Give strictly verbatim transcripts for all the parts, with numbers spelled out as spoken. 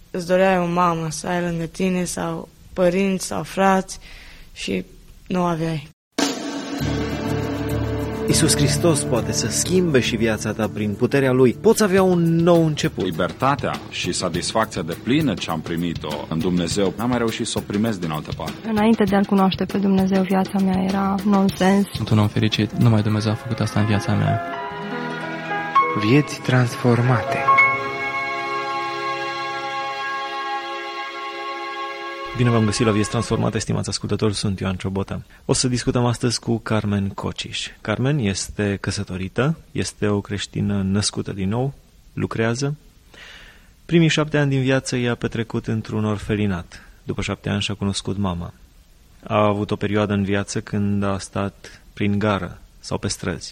îți doreai o mamă să ai lângă tine sau părinți sau frați și nu aveai. Iisus Hristos poate să schimbe și viața ta prin puterea Lui. Poți avea un nou început. Libertatea și satisfacția de plină ce am primit-o în Dumnezeu, n-am mai reușit să o primesc din altă parte. Înainte de a-L cunoaște pe Dumnezeu, viața mea era nonsens. Sunt un om fericit. Numai Dumnezeu a făcut asta în viața mea. Vieți transformate. Bine v-am găsit la Vieți Transformate, stimați ascultători, sunt Ioan Ciobota. O să discutăm astăzi cu Carmen Cociș. Carmen este căsătorită, este o creștină născută din nou, lucrează. Primii șapte ani din viață i-a petrecut într-un orfelinat. După șapte ani și-a cunoscut mama. A avut o perioadă în viață când a stat prin gară sau pe străzi.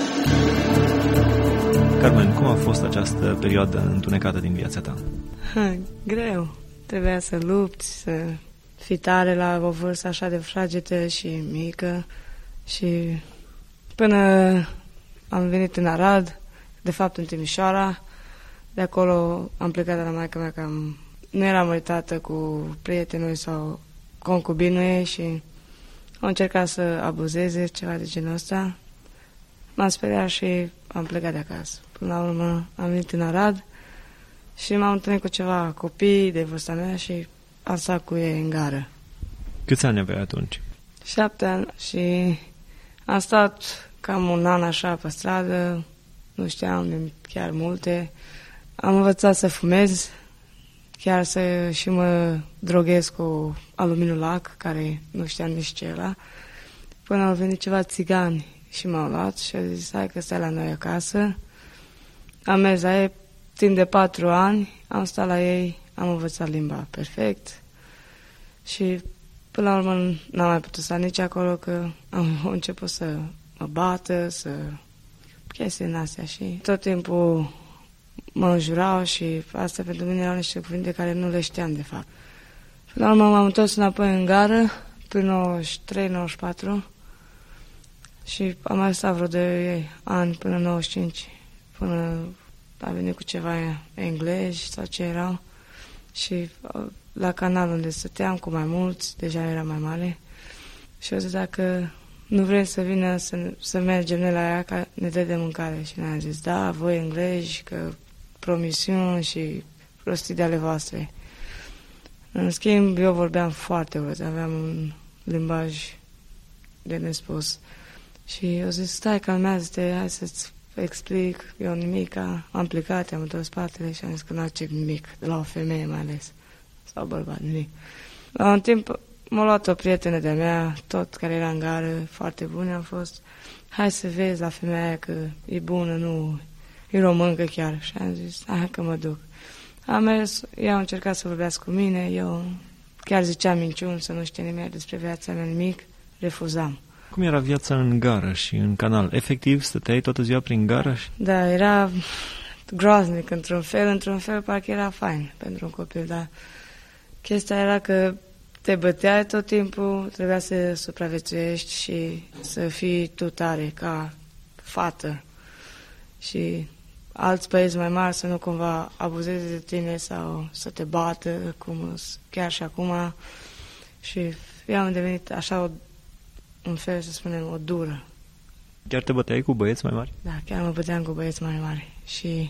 Carmen, cum a fost această perioadă întunecată din viața ta? Ha, greu. Trebuia să lupți, să fii tare la o vârstă așa de fragedă și mică. Și până am venit în Arad, de fapt în Timișoara, de acolo am plecat de la maică mea că am, nu eram uitată cu prietenul sau concubinul ei și au încercat să abuzeze, ceva de genul ăsta. M-am speriat și am plecat de acasă. Până la urmă am venit în Arad și m-am întâlnit cu ceva copii de vârsta mea și am stat cu ei în gară. Câți ani aveai atunci? Șapte ani și am stat cam un an așa pe stradă, nu știam chiar multe. Am învățat să fumez, chiar să și mă droghez cu aluminiu lac, care nu știam nici ce era. Până au venit ceva țigani și m-au luat și au zis, hai că stai la noi acasă. Am mers la ei timp de patru ani, am stat la ei, am învățat limba perfect și până la urmă n-am mai putut sta nici acolo, că am început să mă bată, să chestii din astea și tot timpul mă înjurau și asta pentru mine erau niște cuvinte care nu le știam de fapt. Până la urmă m-am întors înapoi în gară, prin nouăzeci și trei nouăzeci și patru și am mai stat vreo doi ani până nouăzeci și cinci, până a venit cu ceva englezi sau ce erau și la canal unde stăteam cu mai mulți, deja era mai mare și au zis dacă nu vrem să vină să, să mergem noi la ea ca ne dă de mâncare și ne-am zis da, voi englezi, că promisiuni și prostii de ale voastre. În schimb, eu vorbeam foarte urât, aveam un limbaj de nespus și eu zis stai, calmează-te, hai să-ți explic, eu nimic, am plecat, am întors spatele și am zis că nu accept nimic, de la o femeie mai ales, sau bărbat, nimic. La un timp m-a luat o prietenă de-a mea, tot care era în gară, foarte bună am fost, hai să vezi la femeia aia că e bună, nu, e româncă chiar, și am zis, hai că mă duc. Am mers, ea a încercat să vorbească cu mine, eu chiar ziceam minciuni, să nu știe nimic despre viața mea, nimic, refuzam. Cum era viața în gară și în canal? Efectiv, stăteai toată ziua prin gară? Și... Da, era groaznic într-un fel, într-un fel parcă era fain pentru un copil, dar chestia era că te băteai tot timpul, trebuia să supraviețuiești și să fii tu tare ca fată și alți băieți mai mari să nu cumva abuzeze de tine sau să te bată, cum chiar și acum, și eu am devenit așa o un fel, să spunem, o dură. Chiar te băteai cu băieți mai mari? Da, chiar mă băteam cu băieți mai mari. Și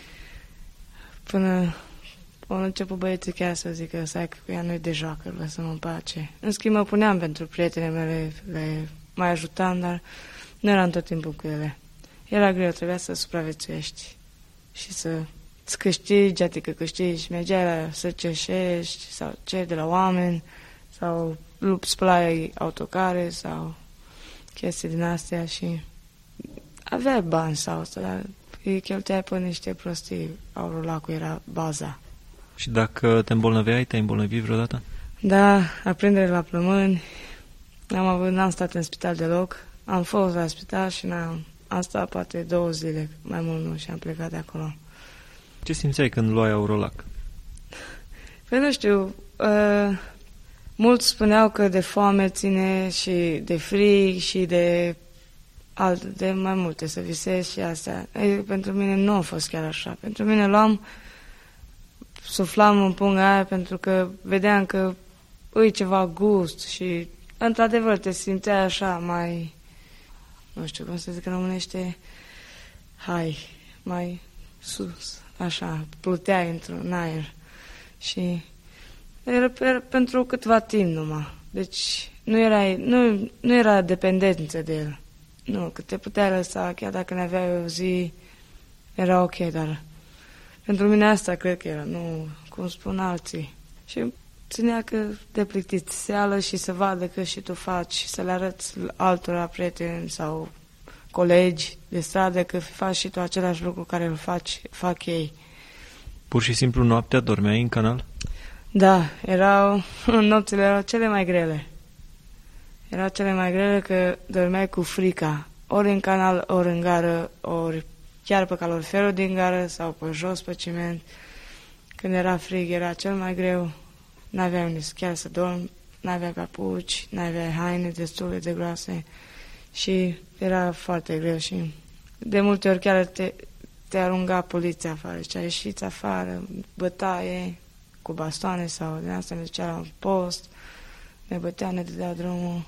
până au început băieții chiar să zică, stai că ea nu-i de joacă, lăsăm în pace. În schimb, mă puneam pentru prietenele mele, le mai ajutam, dar nu eram tot timpul cu ele. Era greu, trebuia să supraviețuiești și să-ți câștigi, adică câștigi, mergeai la să cerșești sau ceri de la oameni sau spălai autocare sau chestii din astea și aveai bani sau asta, dar îi cheltuiai pe niște prostii, aurul lacul era baza. Și dacă te îmbolnăveai, te-ai îmbolnăvit vreodată? Da, aprindere la plămâni, am avut, n-am stat în spital deloc, am fost la spital și n-am, am stat poate două zile, mai mult nu, și am plecat de acolo. Ce simțeai când luai Aurolac? Păi nu știu, uh, mulți spuneau că de foame ține și de frig și de, alt, de mai multe, să visezi și astea. Ei, pentru mine nu a fost chiar așa. Pentru mine luam suflam în punga aia pentru că vedeam că îi ceva gust și într-adevăr te simțeai așa mai, nu știu cum să zic în românește, hai, mai sus, așa, pluteai într-un aer și era, era pentru câteva timp numai. Deci nu era, nu, nu era dependență de el. Nu, că te puteai lăsa, chiar dacă ne aveai o zi, era ok, dar pentru mine asta cred că era, nu cum spun alții. Și ținea că te plictiseală și să vadă că și tu faci și să le arăți altora prieteni sau colegi de stradă că faci și tu același lucru care îl faci, fac ei. Pur și simplu noaptea dormeai în canal? Da, erau, nopțile erau cele mai grele. Erau cele mai grele că dormeai cu frica, ori în canal, ori în gară, ori chiar pe caloriferul din gară sau pe jos pe ciment. Când era frig, era cel mai greu. N-aveai unde chiar să dormi, n-aveai papuci, n-aveai haine destul de groase și era foarte greu și de multe ori chiar te, te arunca poliția afară. Zicea, ieșiți afară, bătaie cu bastoane sau din asta ne ducea la un post, ne bătea, ne dădea drumul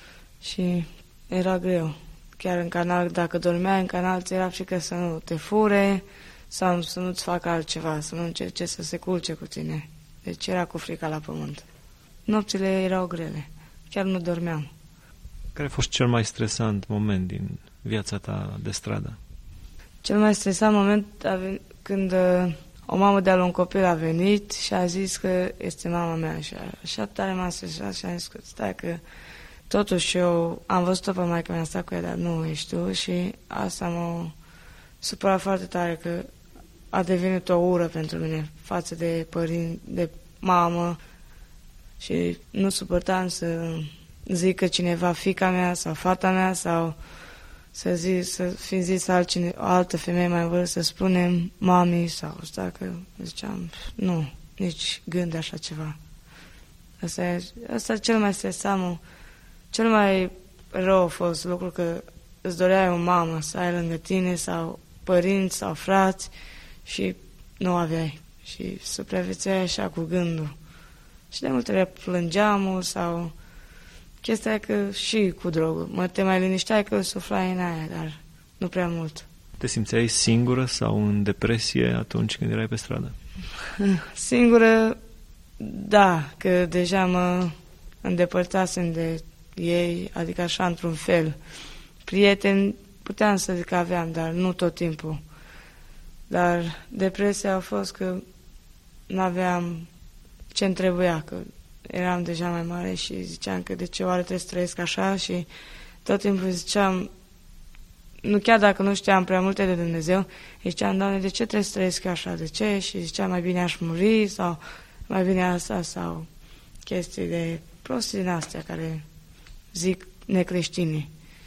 și era greu. Chiar în canal, dacă dormeai în canal, ți era frică să nu te fure sau să nu-ți facă altceva, să nu încerce să se culce cu tine. Deci era cu frica la pământ. Nopțile erau grele. Chiar nu dormeam. Care a fost cel mai stresant moment din viața ta de stradă? Cel mai stresant moment a venit când uh, o mamă de-al un copil a venit și a zis că este mama mea. Și așa tare m-a stresat și a zis că stai că totuși eu am văzut-o pe maică mea, stat cu ea, dar nu ești tu și asta m-a supărat foarte tare că a devenit o ură pentru mine față de părinți, de mamă și nu suportam să zic că cineva, fiica mea sau fata mea sau să, zi, să fi zis altcine, o altă femeie mai în vârstă, să spunem mami sau asta că ziceam, nu, nici gând de așa ceva. Asta e, asta e cel mai stresant, cel mai rău a fost lucru că îți doreai o mamă să ai lângă tine sau părinți sau frați și nu aveai și supraviețuiai așa cu gândul. Și de multe ori plângeam sau chestia că și cu drogul. Mă te mai linișteai că suflai în aia, dar nu prea mult. Te simțeai singură sau în depresie atunci când erai pe stradă? Singură, da, că deja mă îndepărtasem de ei, adică așa într-un fel. Prieteni puteam să zic că aveam, dar nu tot timpul. Dar depresia a fost că n-aveam ce-mi trebuia, că eram deja mai mare și ziceam că de ce oare trebuie să trăiesc așa și tot timpul ziceam, nu chiar dacă nu știam prea multe de Dumnezeu, ziceam, Doamne, de ce trebuie să trăiesc așa, de ce? Și ziceam, mai bine aș muri sau mai bine asta sau chestii de prostii din astea care zic necreștini.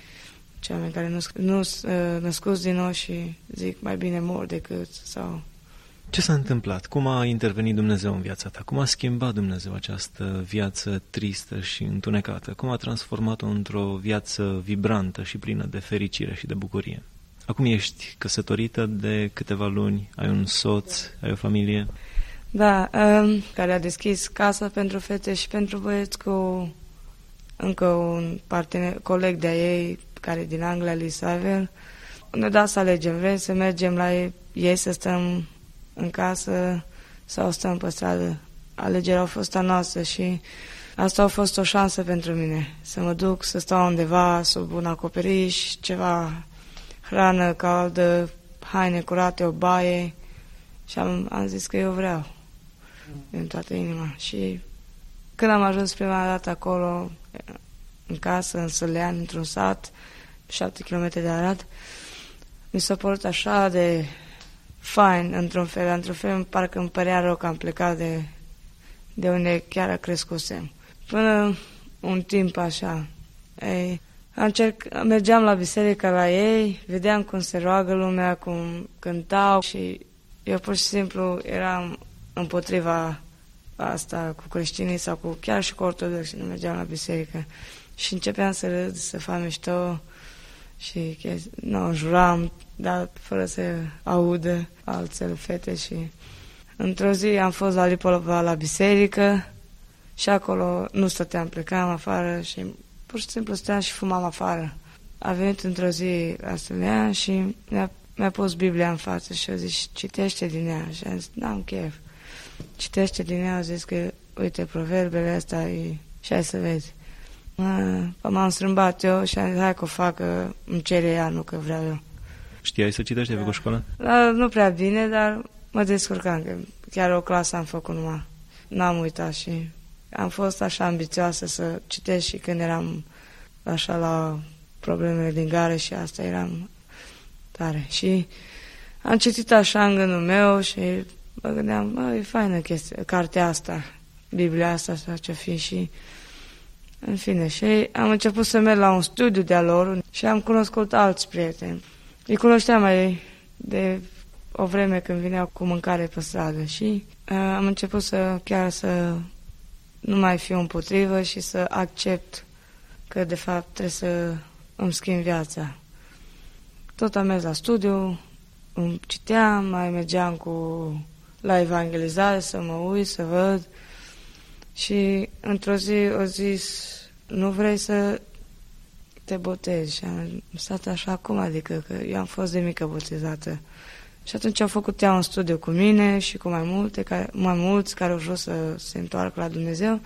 Cei care nu nu născuți din nou și zic mai bine mor decât sau... Ce s-a întâmplat? Cum a intervenit Dumnezeu în viața ta? Cum a schimbat Dumnezeu această viață tristă și întunecată? Cum a transformat-o într-o viață vibrantă și plină de fericire și de bucurie? Acum ești căsătorită de câteva luni, ai un soț, ai o familie? Da, um, care a deschis casa pentru fete și pentru băieți cu încă un partener, coleg de-a ei, care e din Anglia, Lisavel. Ne da să alegem, vrem să mergem la ei, ei să stăm în casă sau stăm pe stradă. Alegerea a fost a noastră și asta a fost o șansă pentru mine, să mă duc să stau undeva sub un acoperiș, ceva hrană caldă, haine curate, o baie și am, am zis că eu vreau din toată inima. Și când am ajuns prima dată acolo, în casă, în Sălean, într-un sat, șapte kilometri de Arad, mi s-a părut așa de fain, într-un fel, într-un fel, parcă îmi părea rău că am plecat de, de unde chiar crescusem. Până un timp așa, ei, încerc, mergeam la biserică la ei, vedeam cum se roagă lumea, cum cântau și eu pur și simplu eram împotriva asta cu creștinii sau cu, chiar și cu ortodoxi, nu mergeam la biserică. Și începeam să râd, să fac mișto și nu, juram, dar fără să audă altele fete și Într-o zi am fost la Lipolova la biserică și acolo nu stăteam, plecam afară și pur și simplu stăteam și fumam afară. A venit într-o zi la Stălea și mi-a, mi-a pus Biblia în față și a zis, citește din ea. Și am zis, n-am chef. Citește din ea, a zis că, uite, proverbele astea e... și hai să vezi. A, m-am strâmbat eu și am zis, hai că o fac, că îmi cere ea, nu că vreau eu. Știai să citești? Ai făcut școală? Da, nu prea bine, dar mă descurcam, că chiar o clasă am făcut numai. N-am uitat și am fost așa ambițioasă să citesc și când eram așa la problemele din gare și asta eram tare. Și am citit așa în gândul meu și mă gândeam, bă, e faină chestia, cartea asta, Biblia asta sau ce fi și în fine. Și am început să merg la un studiu de-a lor și am cunoscut alți prieteni. Îi cunoșteam mai de o vreme când vineau cu mâncare pe stradă și uh, am început să chiar să nu mai fiu împotrivă și să accept că de fapt trebuie să îmi schimb viața. Tot am mers la studiu, îmi citeam, mai mergeam cu la evangelizare să mă uit, să văd și într-o zi o zis, nu vrei să te botezi? Și am stat așa, cum adică? Că eu am fost de mică botezată. Și atunci au făcut ea un studiu cu mine și cu mai multe, care, mai mulți care au vrut să se întoarcă la Dumnezeu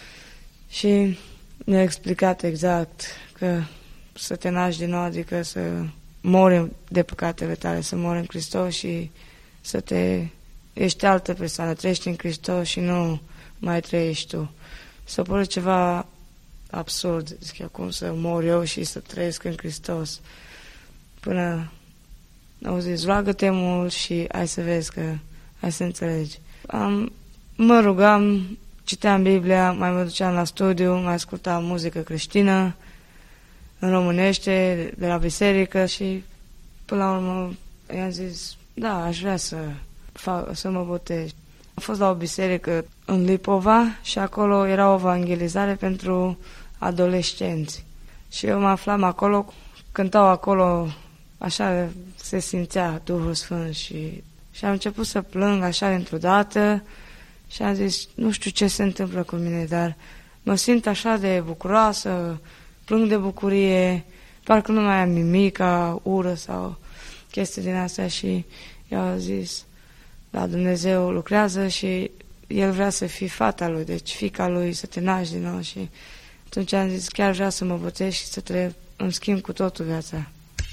și mi-a explicat exact că să te naști din nou, adică să mori de păcatele tale, să mori în Hristos și să te... ești altă persoană, trăiești în Hristos și nu mai trăiești tu. S-a părut ceva absurd, zic eu, cum să mor eu și să trăiesc în Hristos. Până au zis, roagă-te mult și hai să vezi că, hai să înțelegi. Am, mă rugam, citeam Biblia, mai mă duceam la studiu, mai ascultam muzică creștină, în românește, de la biserică și până la urmă i-am zis, da, aș vrea să, fac, să mă botez. Am fost la o biserică în Lipova și acolo era o evangelizare pentru adolescenți. Și eu mă aflam acolo, cântau acolo, așa se simțea Duhul Sfânt și, și am început să plâng așa într-o dată și am zis, nu știu ce se întâmplă cu mine, dar mă simt așa de bucuroasă, plâng de bucurie, parcă nu mai am nimic, ca ură sau chestii din astea și eu am zis, da, Dumnezeu lucrează și El vrea să fii fata Lui, deci fiica Lui, să te naști din nou și atunci am zis, chiar vreau să mă botez și să te îmi schimb cu totul viața.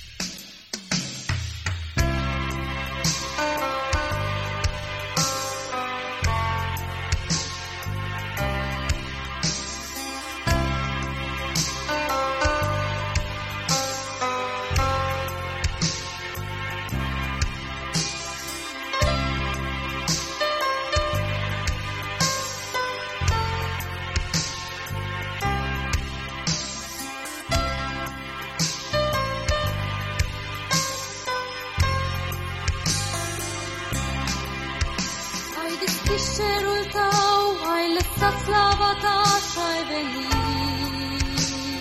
cerul tău, ai lăsat slava ta și-ai venit.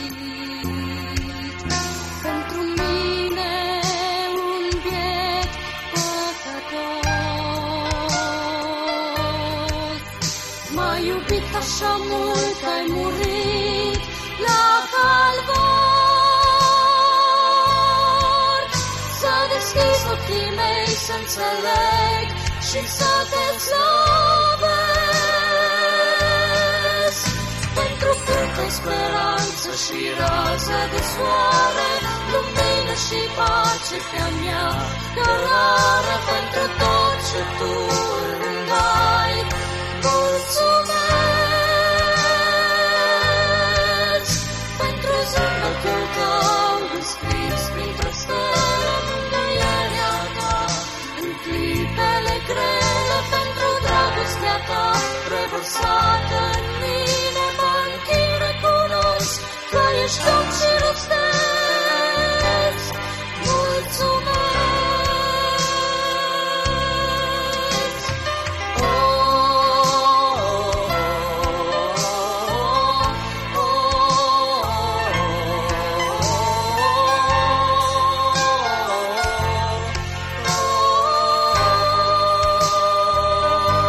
Pentru mine un biet păcătos. M-ai iubit așa mult că ai murit la calvar. Să deschizi ochii mei să înțeleg și să te slăvesc. Pentru câte speranță și rază de soare, lumină și pace pe-a mea cărare. Pentru tot ce tu îmi dai, mulțumesc. Pentru zâmbetul tău descris printre stele, mângâierea ta în clipele grele. Pentru dragostea ta revărsată în mine, mă închin, recunosc că ești om și rostesc. Mulțumesc. Oh, oh, oh, oh, oh.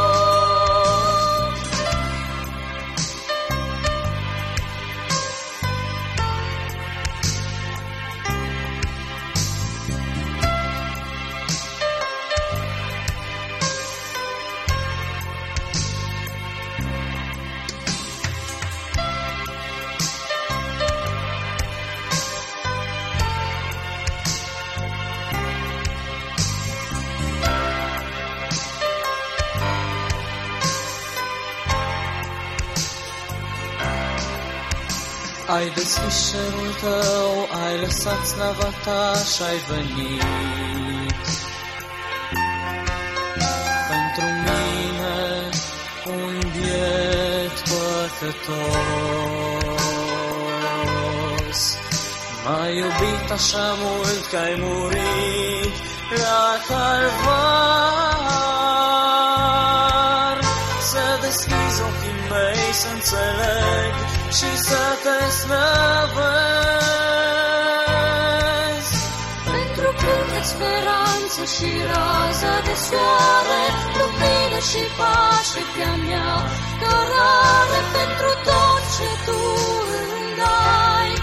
Ai deschis cerul tău, ai lăsat slava ta și ai venit. Pentru mine, un biet păcătos, m-ai iubit așa mult că ai murit la calvar. Să deschizi ochii mei, să înțeleg și să te slăvesc. Pentru cântec, speranță și rază de soare, lumină și pace pe-a mea, cărare pentru tot ce tu îmi dai.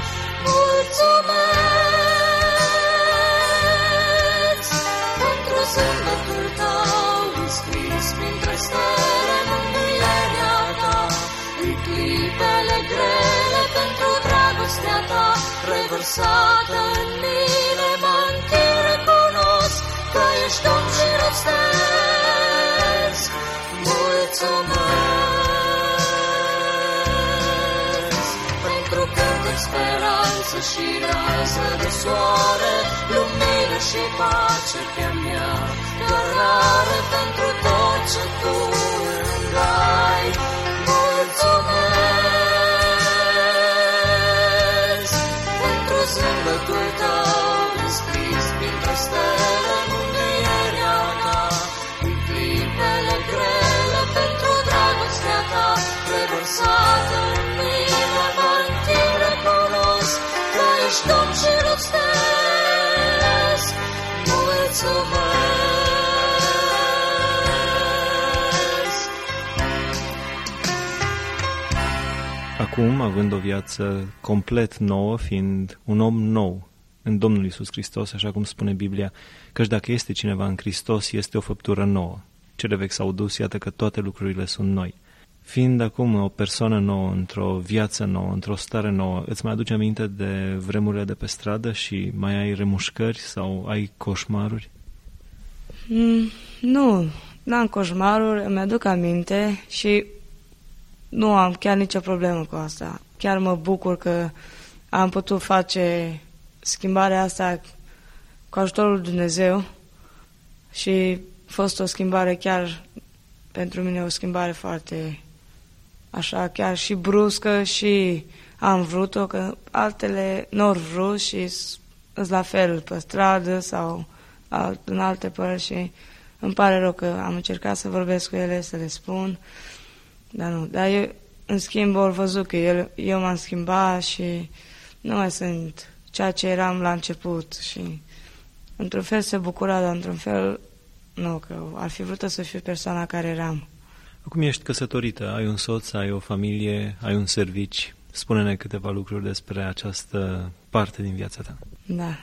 Mulțumesc pentru zâmbetul tău înscris printre stele, mângâierea ta în clipele grele, pentru dragostea ta revărsată în mine. Mă închid, recunosc că ești om și rostesc. Mulțumesc pentru cântec, speranță și rază de soare, lumină și pace pe-a mea, cărare pentru tot ce tu îmi dai. Mulțumesc pentru zâmbetul tău înscris printre stele, mângâierea ta în clipele grele, pentru dragostea ta revărsată în mine. Mă întind, recunosc că ești Domn și rostesc. Mulțumesc. Acum, având o viață complet nouă, fiind un om nou în Domnul Iisus Hristos, așa cum spune Biblia, căci dacă este cineva în Hristos, este o făptură nouă. Cele vechi s-au dus, iată că toate lucrurile sunt noi. Fiind acum o persoană nouă, într-o viață nouă, într-o stare nouă, îți mai aduce aminte de vremurile de pe stradă și mai ai remușcări sau ai coșmaruri? Mm, nu, n-am coșmaruri, îmi aduc aminte și nu am chiar nicio problemă cu asta. Chiar mă bucur că am putut face schimbarea asta cu ajutorul lui Dumnezeu și a fost o schimbare chiar pentru mine, o schimbare foarte așa, chiar și bruscă, și am vrut-o, că altele n-au vrut și îs la fel pe stradă sau alt, în alte părți și îmi pare rău că am încercat să vorbesc cu ele, să le spun, dar nu. Dar eu, în schimb, au văzut că eu, eu m-am schimbat și nu mai sunt ceea ce eram la început și într-un fel se bucura, dar într-un fel nu, că ar fi vrut să fiu persoana care eram. Acum ești căsătorită, ai un soț, ai o familie, ai un servici. Spune-ne câteva lucruri despre această parte din viața ta. Da.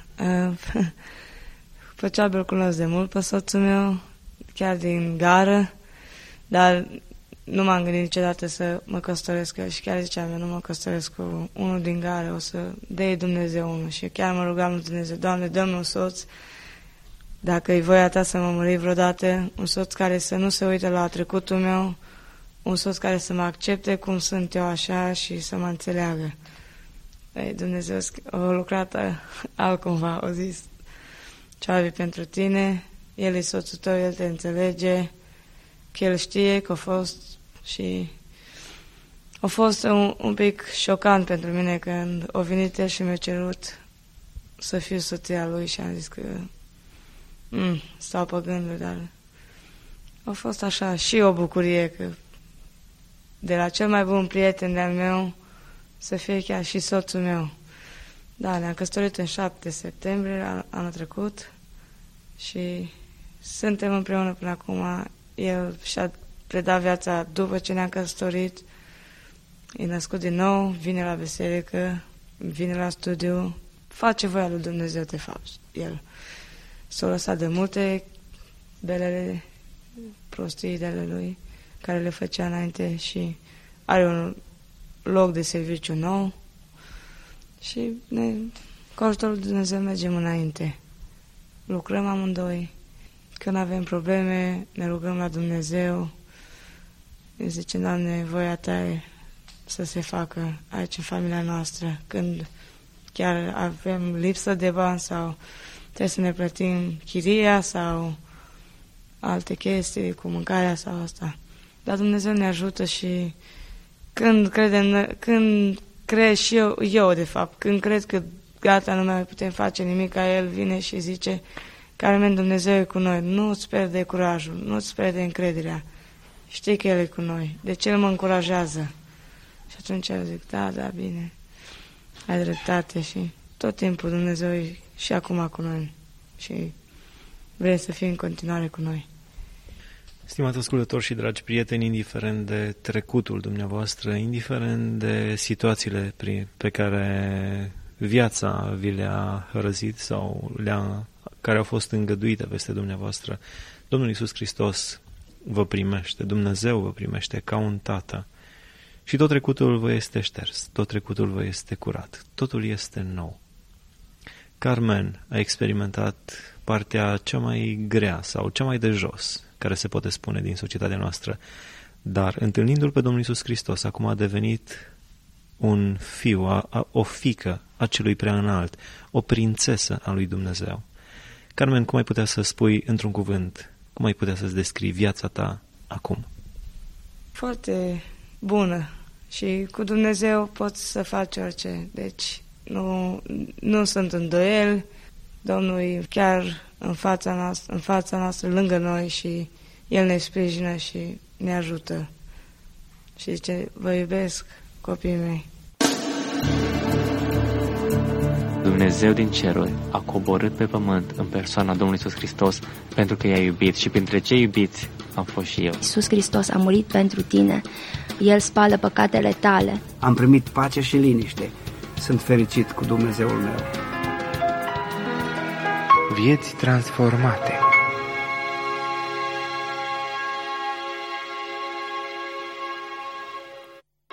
Pe cea îl cunosc de mult pe soțul meu, chiar din gară, dar nu m-am gândit niciodată să mă căsătoresc și chiar ziceam, eu nu mă căsătoresc cu unul din gară, o să dea Dumnezeu unul. Și chiar mă rugam lui Dumnezeu, Doamne, dă-mi un soț, dacă e voia ta să mă mări vreodată, un soț care să nu se uite la trecutul meu, un soț care să mă accepte cum sunt eu așa și să mă înțeleagă. Ei, Dumnezeu a lucrat altcumva, a zis, Ceavi, pentru tine, el e soțul tău, el te înțelege, că el știe că a fost și a fost un, un pic șocant pentru mine când a venit el și mi-a cerut să fiu soția lui și am zis că mm, stau pe gânduri, dar a fost așa și o bucurie că de la cel mai bun prieten de-al meu să fie chiar și soțul meu. Da, ne-am căsătorit în șapte septembrie anul trecut și suntem împreună până acum. El și-a predat viața după ce ne-am căsătorit, e născut din nou, vine la biserică, vine la studiu, face voia lui Dumnezeu de fapt. El s-a lăsat de multe belele prostii de ale lui, care le făcea înainte și are un loc de serviciu nou și ne, cu ajutorul lui Dumnezeu mergem înainte. Lucrăm amândoi. Când avem probleme, ne rugăm la Dumnezeu. Ne zicem, Doamne, voia ta e să se facă aici în familia noastră, când chiar avem lipsă de bani sau trebuie să ne plătim chiria sau alte chestii cu mâncarea sau asta. Dar Dumnezeu ne ajută și când credem, când cred și eu, eu de fapt, când cred că gata, nu mai putem face nimic, ca El vine și zice, Carmen, Dumnezeu e cu noi, nu-ți pierde curajul, nu-ți pierde încrederea, știi că El e cu noi, deci El mă încurajează. Și atunci eu zic, da, da, bine, ai dreptate și tot timpul Dumnezeu e și acum cu noi și vrem să fie în continuare cu noi. Stimați ascultători și dragi prieteni, indiferent de trecutul dumneavoastră, indiferent de situațiile pe care viața vi le-a răzit sau le-a, care au fost îngăduite peste dumneavoastră, Domnul Iisus Hristos vă primește, Dumnezeu vă primește ca un tată și tot trecutul vă este șters, tot trecutul vă este curat, totul este nou. Carmen a experimentat partea cea mai grea sau cea mai de jos care se poate spune din societatea noastră, dar întâlnindu-L pe Domnul Iisus Hristos, acum a devenit un fiu, a, a, o fiică a celui prea înalt, o prințesă a lui Dumnezeu. Carmen, cum ai putea să spui într-un cuvânt, cum ai putea să-ți descrii viața ta acum? Foarte bună și cu Dumnezeu poți să faci orice, deci nu, nu sunt îndoieli, Domnul e chiar în fața noastră, în fața noastră, lângă noi și El ne sprijină și ne ajută. Și zice, vă iubesc, copiii mei. Dumnezeu din ceruri a coborât pe pământ în persoana Domnului Iisus Hristos pentru că i-a iubit și printre cei iubiți am fost și eu. Iisus Hristos a murit pentru tine. El spală păcatele tale. Am primit pace și liniște. Sunt fericit cu Dumnezeul meu. Vieți transformate.